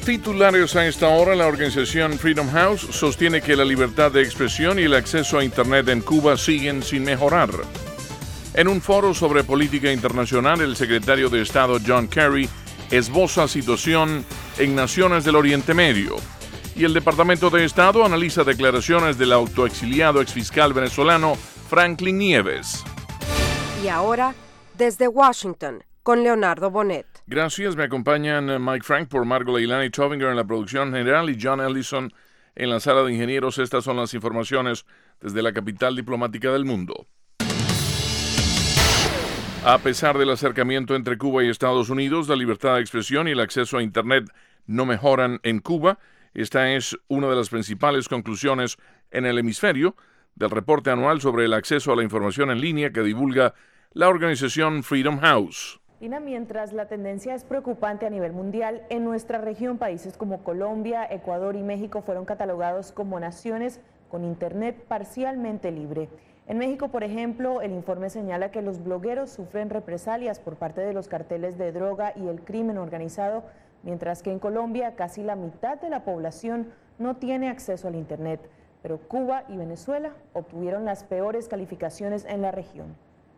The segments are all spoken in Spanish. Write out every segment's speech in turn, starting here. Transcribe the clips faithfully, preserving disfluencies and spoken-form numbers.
Titulares a esta hora, la organización Freedom House sostiene que la libertad de expresión y el acceso a Internet en Cuba siguen sin mejorar. En un foro sobre política internacional, el secretario de Estado John Kerry esboza situación en naciones del Oriente Medio. Y el Departamento de Estado analiza declaraciones del autoexiliado exfiscal venezolano Franklin Nieves. Y ahora, desde Washington, con Leonardo Bonet. Gracias, me acompañan Mike Frank por Margo Leilani Tovinger en la producción general y John Ellison en la sala de ingenieros. Estas son las informaciones desde la capital diplomática del mundo. A pesar del acercamiento entre Cuba y Estados Unidos, la libertad de expresión y el acceso a Internet no mejoran en Cuba. Esta es una de las principales conclusiones en el hemisferio del reporte anual sobre el acceso a la información en línea que divulga la organización Freedom House. Ina, mientras la tendencia es preocupante a nivel mundial, en nuestra región países como Colombia, Ecuador y México fueron catalogados como naciones con Internet parcialmente libre. En México, por ejemplo, el informe señala que los blogueros sufren represalias por parte de los carteles de droga y el crimen organizado, mientras que en Colombia casi la mitad de la población no tiene acceso al Internet. Pero Cuba y Venezuela obtuvieron las peores calificaciones en la región.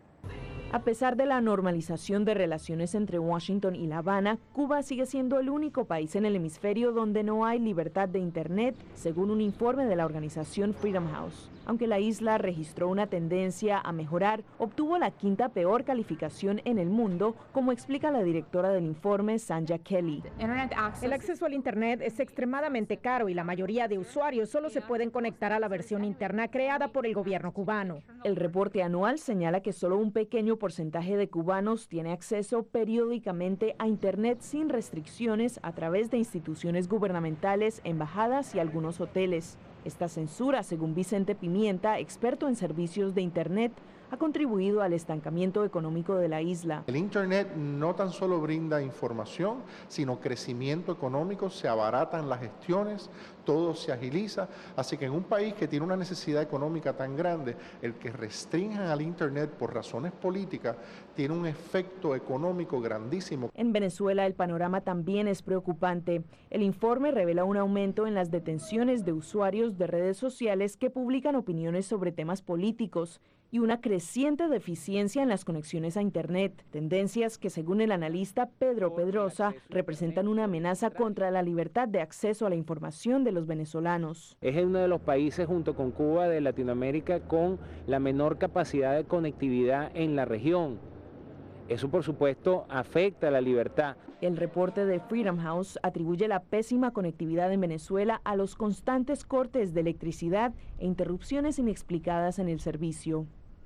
A pesar de la normalización de relaciones entre Washington y La Habana, Cuba sigue siendo el único país en el hemisferio donde no hay libertad de Internet, según un informe de la organización Freedom House. Aunque la isla registró una tendencia a mejorar, obtuvo la quinta peor calificación en el mundo, como explica la directora del informe, Sanja Kelly. El acceso al Internet es extremadamente caro y la mayoría de usuarios solo se pueden conectar a la versión interna creada por el gobierno cubano. El reporte anual señala que solo un pequeño porcentaje de cubanos tiene acceso periódicamente a Internet sin restricciones a través de instituciones gubernamentales, embajadas y algunos hoteles. Esta censura, según Vicente Pimienta, experto en servicios de Internet, ha contribuido al estancamiento económico de la isla. El Internet no tan solo brinda información, sino crecimiento económico, se abaratan las gestiones, todo se agiliza, así que en un país que tiene una necesidad económica tan grande, el que restrinjan al Internet por razones políticas tiene un efecto económico grandísimo. En Venezuela el panorama también es preocupante. El informe revela un aumento en las detenciones de usuarios de redes sociales que publican opiniones sobre temas políticos y una creciente deficiencia en las conexiones a Internet, tendencias que, según el analista Pedro Pedrosa, representan una amenaza contra la libertad de acceso a la información de los venezolanos. Es uno de los países, junto con Cuba, de Latinoamérica con la menor capacidad de conectividad en la región. Eso, por supuesto, afecta a la libertad. El reporte de Freedom House atribuye la pésima conectividad en Venezuela a los constantes cortes de electricidad e interrupciones inexplicadas en el servicio.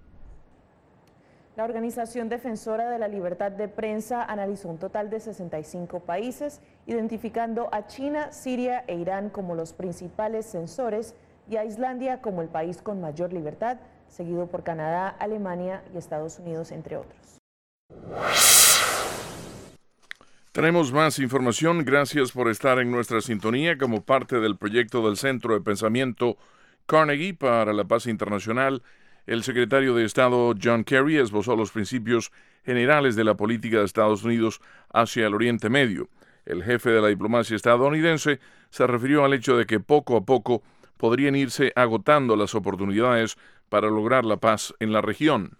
La Organización Defensora de la Libertad de Prensa analizó un total de sesenta y cinco países, identificando a China, Siria e Irán como los principales censores y a Islandia como el país con mayor libertad, seguido por Canadá, Alemania y Estados Unidos, entre otros. Tenemos más información. Gracias por estar en nuestra sintonía como parte del proyecto del Centro de Pensamiento Carnegie para la Paz Internacional. El secretario de Estado John Kerry esbozó los principios generales de la política de Estados Unidos hacia el Oriente Medio. El jefe de la diplomacia estadounidense se refirió al hecho de que poco a poco podrían irse agotando las oportunidades para lograr la paz en la región.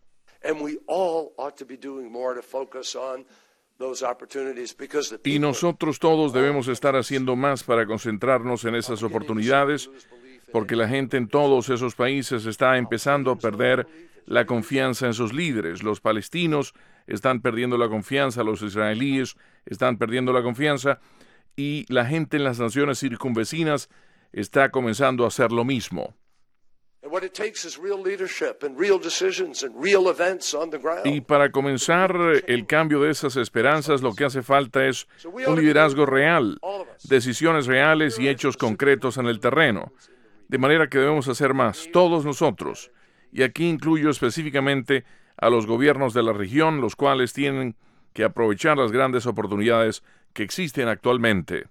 Y nosotros todos debemos estar haciendo más para concentrarnos en esas oportunidades, porque la gente en todos esos países está empezando a perder la confianza en sus líderes. Los palestinos están perdiendo la confianza, los israelíes están perdiendo la confianza, y la gente en las naciones circunvecinas está comenzando a hacer lo mismo. Y para comenzar el cambio de esas esperanzas, lo que hace falta es un liderazgo real, decisiones reales y hechos concretos en el terreno. De manera que debemos hacer más, todos nosotros. Y aquí incluyo específicamente a los gobiernos de la región, los cuales tienen que aprovechar las grandes oportunidades que existen actualmente.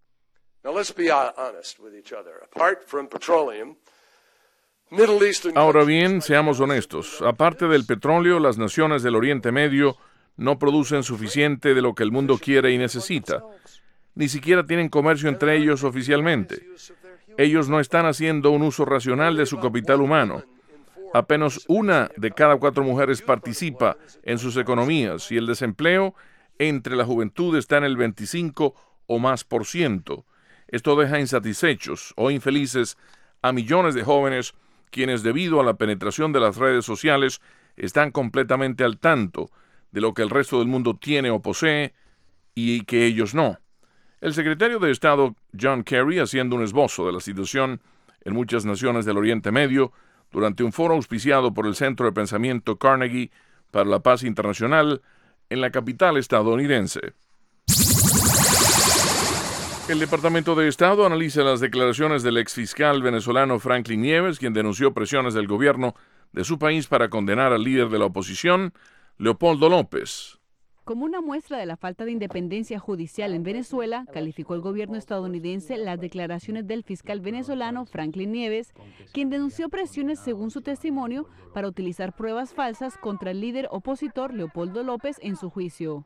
Ahora bien, seamos honestos. Aparte del petróleo, las naciones del Oriente Medio no producen suficiente de lo que el mundo quiere y necesita. ni siquiera tienen comercio entre ellos oficialmente. Ellos no están haciendo un uso racional de su capital humano. Apenas una de cada cuatro mujeres participa en sus economías y el desempleo entre la juventud está en el veinticinco o más por ciento. Esto deja insatisfechos o infelices a millones de jóvenes quienes, debido a la penetración de las redes sociales, están completamente al tanto de lo que el resto del mundo tiene o posee y que ellos no. El secretario de Estado John Kerry, haciendo un esbozo de la situación en muchas naciones del Oriente Medio, durante un foro auspiciado por el Centro de Pensamiento Carnegie para la Paz Internacional en la capital estadounidense. El Departamento de Estado analiza las declaraciones del exfiscal venezolano Franklin Nieves, quien denunció presiones del gobierno de su país para condenar al líder de la oposición, Leopoldo López. Como una muestra de la falta de independencia judicial en Venezuela, calificó el gobierno estadounidense las declaraciones del fiscal venezolano Franklin Nieves, quien denunció presiones, según su testimonio, para utilizar pruebas falsas contra el líder opositor Leopoldo López en su juicio.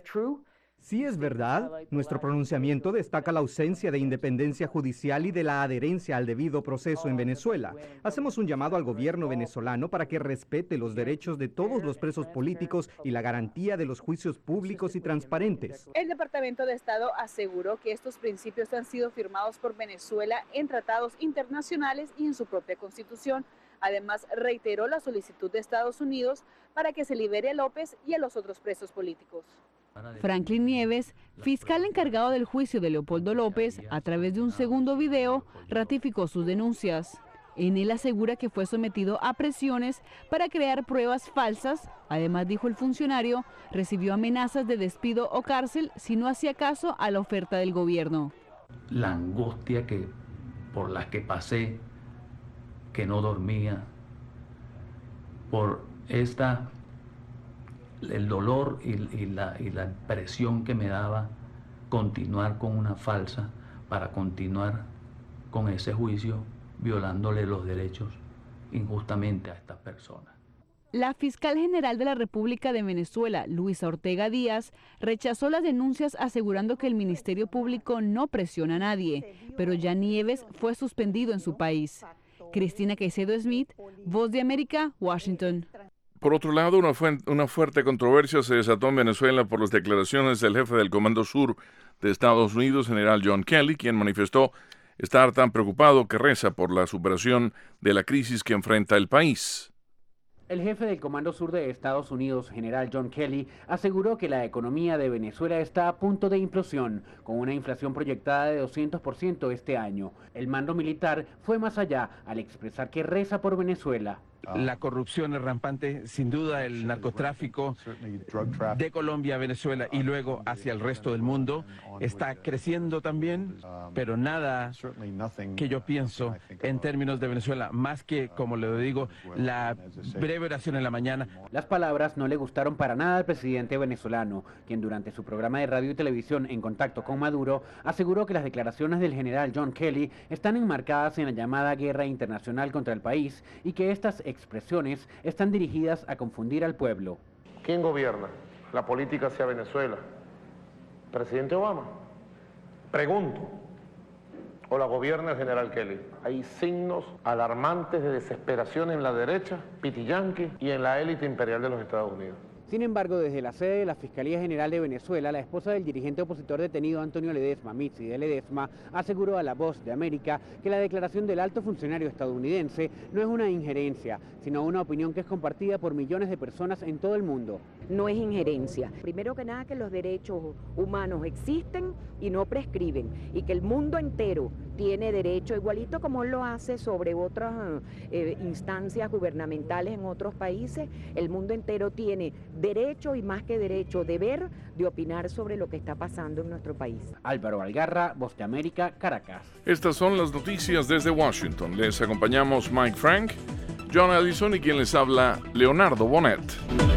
Si es verdad, nuestro pronunciamiento destaca la ausencia de independencia judicial y de la adherencia al debido proceso en Venezuela. Hacemos un llamado al gobierno venezolano para que respete los derechos de todos los presos políticos y la garantía de los juicios públicos y transparentes. El Departamento de Estado aseguró que estos principios han sido firmados por Venezuela en tratados internacionales y en su propia Constitución. Además, reiteró la solicitud de Estados Unidos para que se libere a López y a los otros presos políticos. Franklin Nieves, fiscal encargado del juicio de Leopoldo López, a través de un segundo video, ratificó sus denuncias. En él asegura que fue sometido a presiones para crear pruebas falsas. Además, dijo el funcionario, recibió amenazas de despido o cárcel si no hacía caso a la oferta del gobierno. La angustia que, por la que pasé, que no dormía, por esta... el dolor y, y, la, y la presión que me daba continuar con una falsa para continuar con ese juicio violándole los derechos injustamente a estas personas. La fiscal general de la República de Venezuela, Luisa Ortega Díaz, rechazó las denuncias asegurando que el Ministerio Público no presiona a nadie, pero ya Nieves fue suspendido en su país. Cristina Caicedo Smith, Voz de América, Washington. Por otro lado, una, fu- una fuerte controversia se desató en Venezuela por las declaraciones del jefe del Comando Sur de Estados Unidos, general John Kelly, quien manifestó estar tan preocupado que reza por la superación de la crisis que enfrenta el país. El jefe del Comando Sur de Estados Unidos, general John Kelly, aseguró que la economía de Venezuela está a punto de implosión, con una inflación proyectada de doscientos por ciento este año. El mando militar fue más allá al expresar que reza por Venezuela. La corrupción es rampante, sin duda el narcotráfico de Colombia a Venezuela y luego hacia el resto del mundo está creciendo también, pero nada que yo pienso en términos de Venezuela, más que, como le digo, la breve oración en la mañana. Las palabras no le gustaron para nada al presidente venezolano, quien durante su programa de radio y televisión En Contacto con Maduro aseguró que las declaraciones del general John Kelly están enmarcadas en la llamada guerra internacional contra el país y que estas expresiones están dirigidas a confundir al pueblo. ¿Quién gobierna la política hacia Venezuela? ¿Presidente Obama? Pregunto. ¿O la gobierna el general Kelly? Hay signos alarmantes de desesperación en la derecha, pitiyanqui, y en la élite imperial de los Estados Unidos. Sin embargo, desde la sede de la Fiscalía General de Venezuela, la esposa del dirigente opositor detenido Antonio Ledezma, Mitzi de Ledezma, aseguró a La Voz de América que la declaración del alto funcionario estadounidense no es una injerencia, sino una opinión que es compartida por millones de personas en todo el mundo. No es injerencia. Primero que nada, que los derechos humanos existen y no prescriben, y que el mundo entero tiene derecho, igualito como lo hace sobre otras eh, instancias gubernamentales en otros países. El mundo entero tiene derecho y, más que derecho, deber de opinar sobre lo que está pasando en nuestro país. Álvaro Algarra, Voz de América, Caracas. Estas son las noticias desde Washington. Les acompañamos Mike Frank, John Allison y quien les habla, Leonardo Bonet.